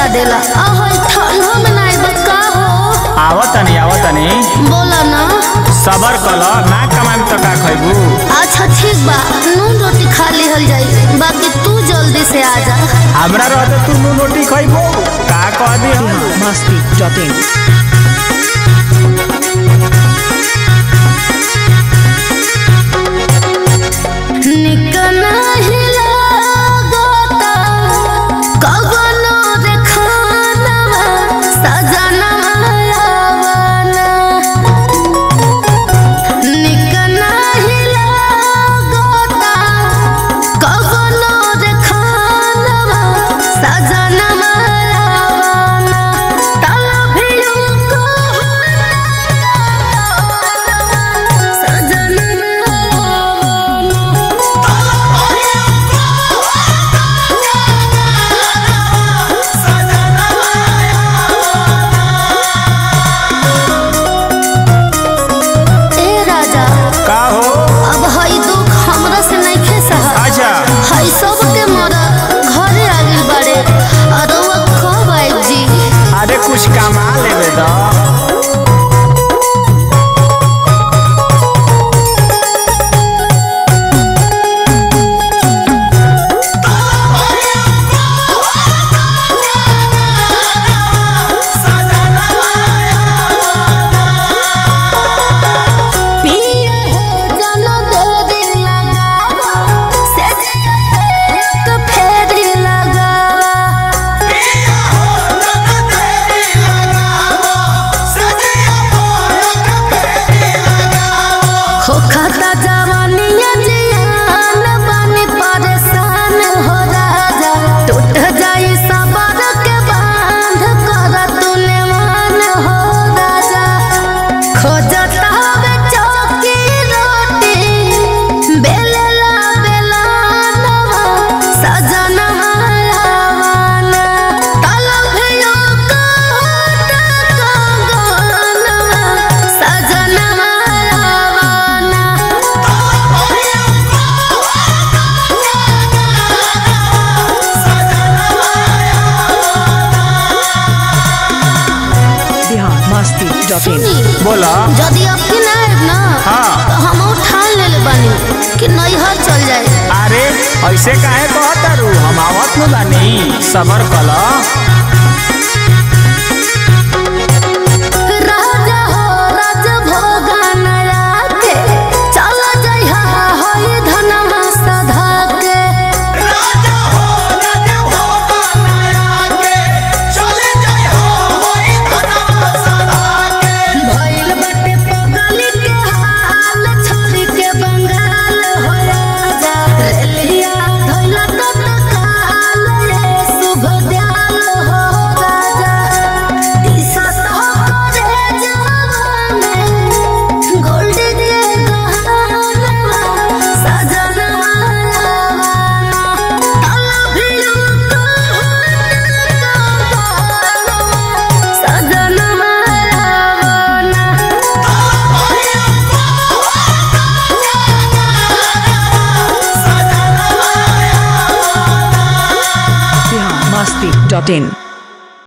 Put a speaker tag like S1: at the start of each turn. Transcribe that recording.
S1: लगा देला। ठंडा में नहीं बका हो।
S2: आवतनी
S1: बोला ना।
S2: सबर कलो ना कमाई तो का खइबू।
S1: अच्छा ठीक बा, नून रोटी खा लिहल जाई, बाकी तू जल्दी से आ जा।
S2: हमरा रहते तू नून रोटी खइबू का कह दी।
S3: masti.in
S1: निकना हिला गोता कगनो देखना सजना आवाना। निकना हिला गोता कगनो देखना सजना आवाना। तला भिड़ू को सजना
S2: कुछ कमा लेवे दो।
S1: खाता जवानिया जियान बानी परेशान हो राजा। टूट जाई सबर के बांध कर तूने मान हो राजा। खोजता हवे चौकी रोटी बेलला बेलानवा सजना आवाना। तलभियो काट कंगनवा सजना
S2: बोला
S1: जदि आपकी ना है ना।
S2: हाँ।
S1: तो हम ठान ले बानी कि नैहर चल जाए।
S2: अरे ऐसे काहे कहतारू, हम आवत न बानी, सबर कलो।
S1: राजा हो राज भोगा नया के चल जइहा होई धनमा सधा के।
S4: राजा हो राज भोगा नया के चल जइहा होई धनमा सधा के।
S1: भइल बाटे पगली के हाल छोड़ के बंगाल हो राजा। रेलिया धइला त काल रे शुभ दयाल हो राजा। दिशा तो करे जाने गोल्ड के गहना सजना आवाना। तला भिड़ू को सजना आवाना।
S3: masti.in